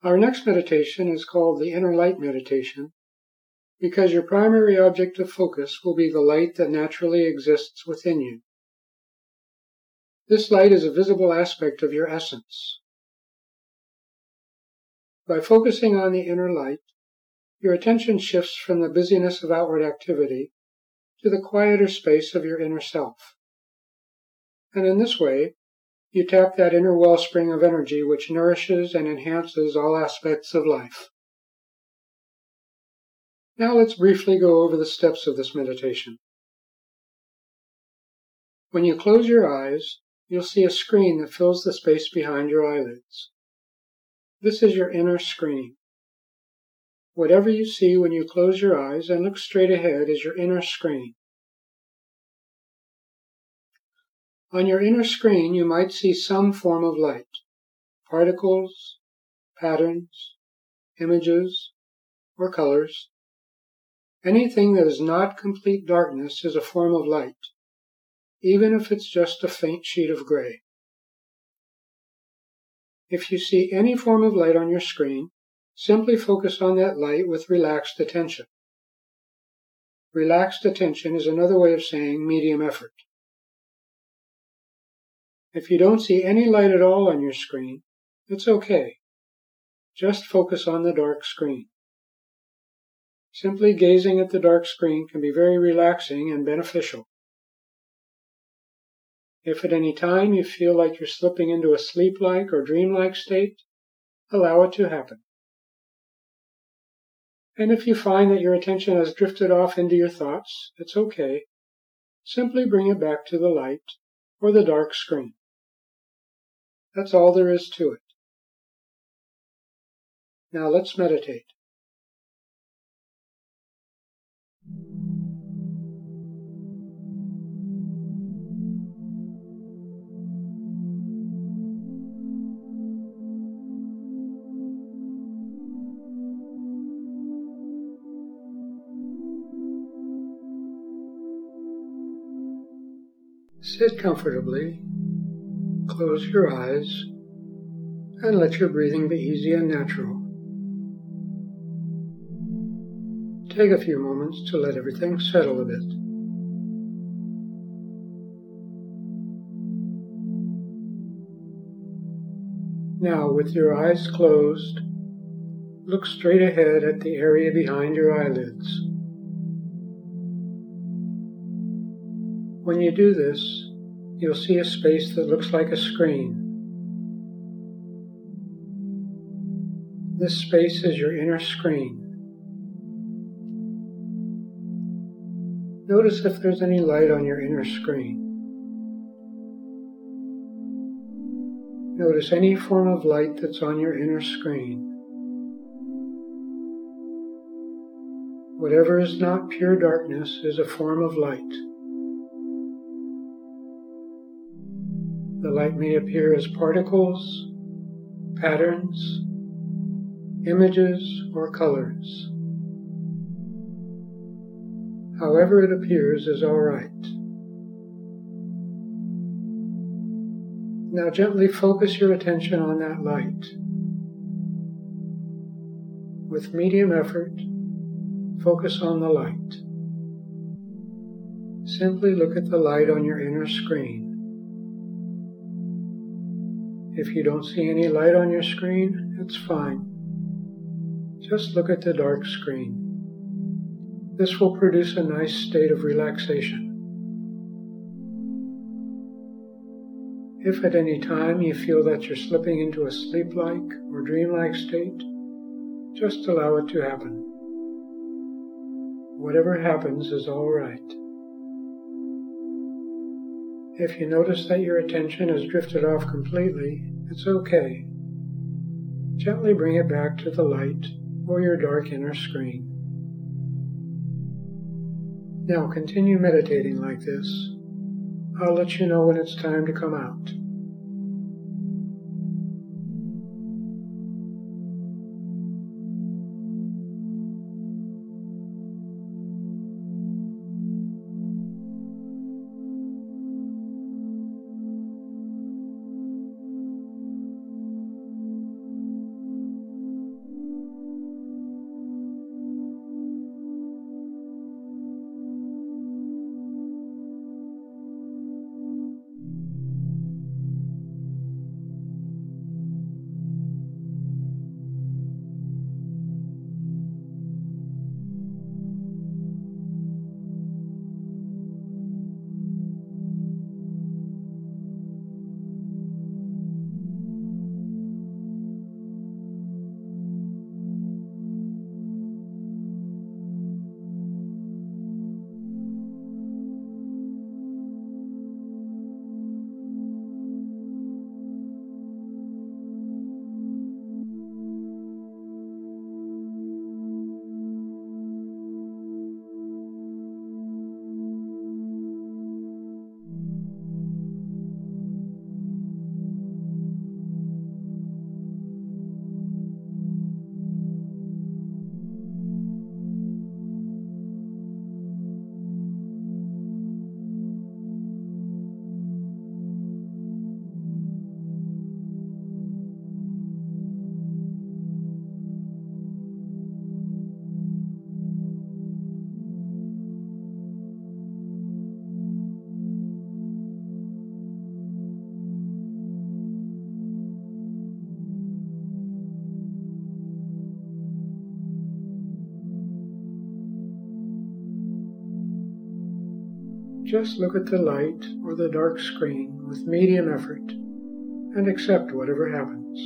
Our next meditation is called the Inner Light Meditation because your primary object of focus will be the light that naturally exists within you. This light is a visible aspect of your essence. By focusing on the inner light, your attention shifts from the busyness of outward activity to the quieter space of your inner self. And in this way, you tap that inner wellspring of energy which nourishes and enhances all aspects of life. Now let's briefly go over the steps of this meditation. When you close your eyes, you'll see a screen that fills the space behind your eyelids. This is your inner screen. Whatever you see when you close your eyes and look straight ahead is your inner screen. On your inner screen, you might see some form of light, particles, patterns, images, or colors. Anything that is not complete darkness is a form of light, even if it's just a faint sheet of gray. If you see any form of light on your screen, simply focus on that light with relaxed attention. Relaxed attention is another way of saying medium effort. If you don't see any light at all on your screen, it's okay. Just focus on the dark screen. Simply gazing at the dark screen can be very relaxing and beneficial. If at any time you feel like you're slipping into a sleep-like or dream-like state, allow it to happen. And if you find that your attention has drifted off into your thoughts, it's okay. Simply bring it back to the light or the dark screen. That's all there is to it. Now let's meditate. Sit comfortably, close your eyes, and let your breathing be easy and natural. Take a few moments to let everything settle a bit. Now, with your eyes closed, look straight ahead at the area behind your eyelids. When you do this, you'll see a space that looks like a screen. This space is your inner screen. Notice if there's any light on your inner screen. Notice any form of light that's on your inner screen. Whatever is not pure darkness is a form of light. The light may appear as particles, patterns, images, or colors. However it appears is all right. Now gently focus your attention on that light. With medium effort, focus on the light. Simply look at the light on your inner screen. If you don't see any light on your screen, it's fine. Just look at the dark screen. This will produce a nice state of relaxation. If at any time you feel that you're slipping into a sleep-like or dream-like state, just allow it to happen. Whatever happens is all right. If you notice that your attention has drifted off completely, it's okay. Gently bring it back to the light or your dark inner screen. Now continue meditating like this. I'll let you know when it's time to come out. Just look at the light or the dark screen with medium effort and accept whatever happens.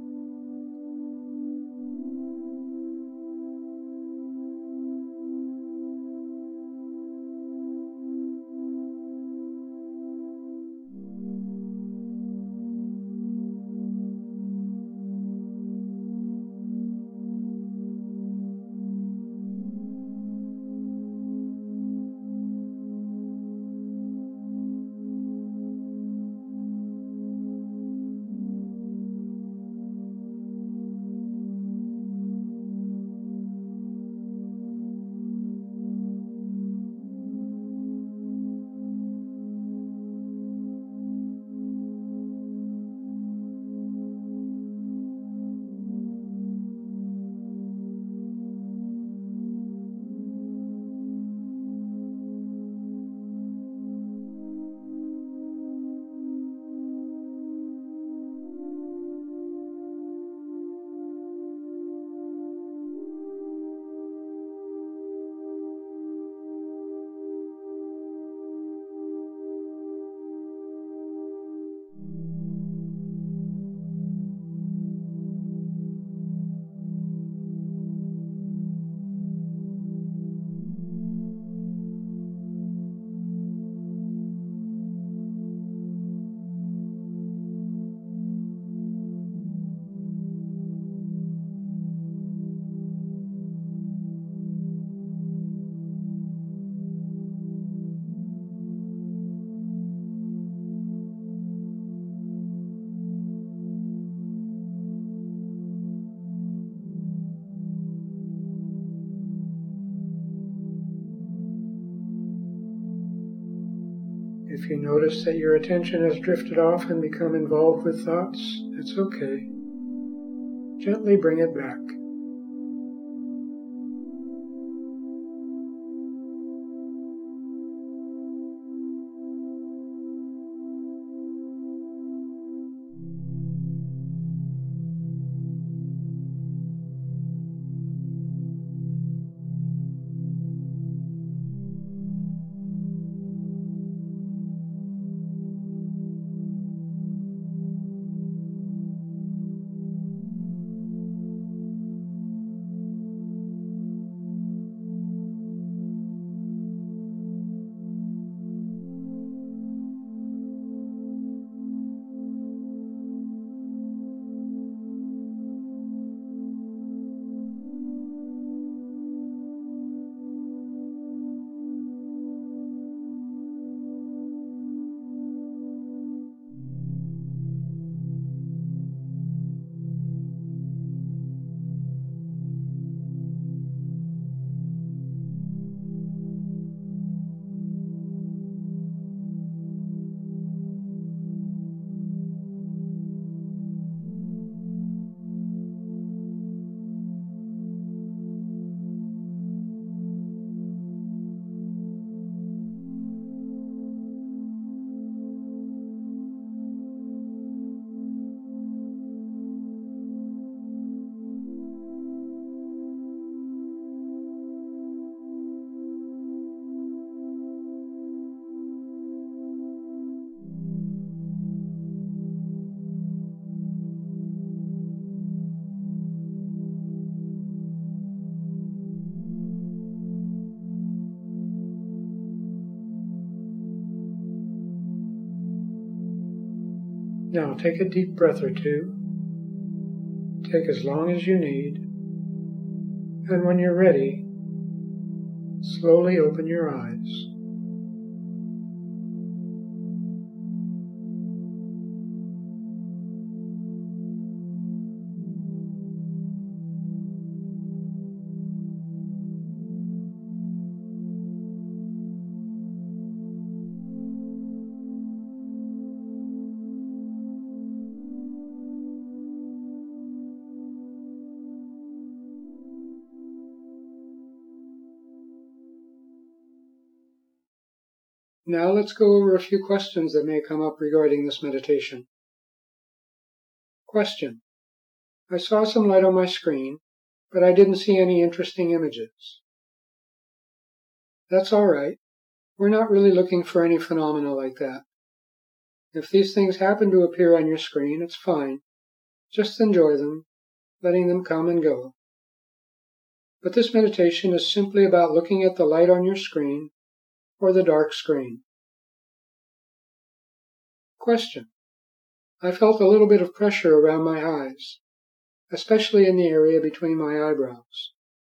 If you notice that your attention has drifted off and become involved with thoughts, it's okay. Gently bring it back. Now take a deep breath or two. Take as long as you need. And when you're ready, slowly open your eyes. Now let's go over a few questions that may come up regarding this meditation. Question: I saw some light on my screen, but I didn't see any interesting images. That's all right. we're not really looking for any phenomena like that. If these things happen to appear on your screen, it's fine. Just enjoy them, letting them come and go. But this meditation is simply about looking at the light on your screen or the dark screen. Question. I felt a little bit of pressure around my eyes, especially in the area between my eyebrows.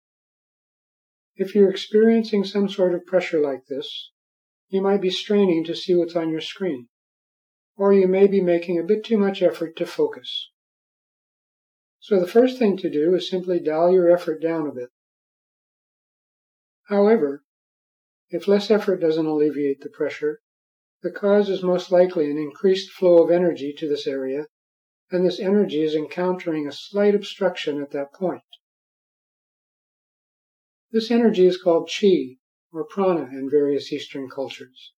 If you're experiencing some sort of pressure like this, you might be straining to see what's on your screen, or you may be making a bit too much effort to focus. So the first thing to do is simply dial your effort down a bit. However, if less effort doesn't alleviate the pressure, the cause is most likely an increased flow of energy to this area, and this energy is encountering a slight obstruction at that point. This energy is called chi, or prana in various Eastern cultures.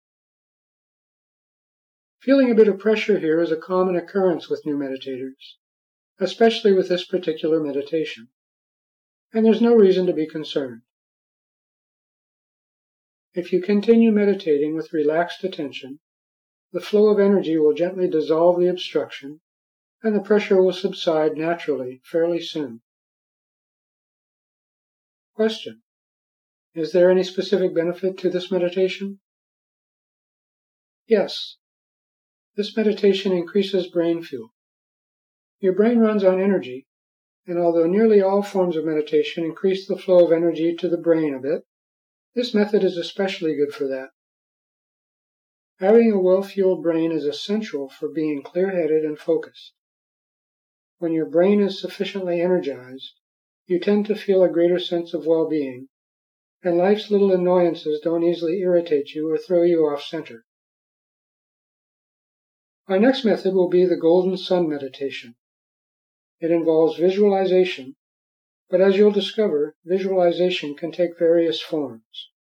Feeling a bit of pressure here is a common occurrence with new meditators, especially with this particular meditation, and there's no reason to be concerned. If you continue meditating with relaxed attention, the flow of energy will gently dissolve the obstruction, and the pressure will subside naturally fairly soon. Question. Is there any specific benefit to this meditation? Yes. This meditation increases brain fuel. Your brain runs on energy, and although nearly all forms of meditation increase the flow of energy to the brain a bit, this method is especially good for that. Having a well-fueled brain is essential for being clear-headed and focused. When your brain is sufficiently energized, you tend to feel a greater sense of well-being, and life's little annoyances don't easily irritate you or throw you off center. Our next method will be the Golden Sun Meditation. It involves visualization, but as you'll discover, visualization can take various forms.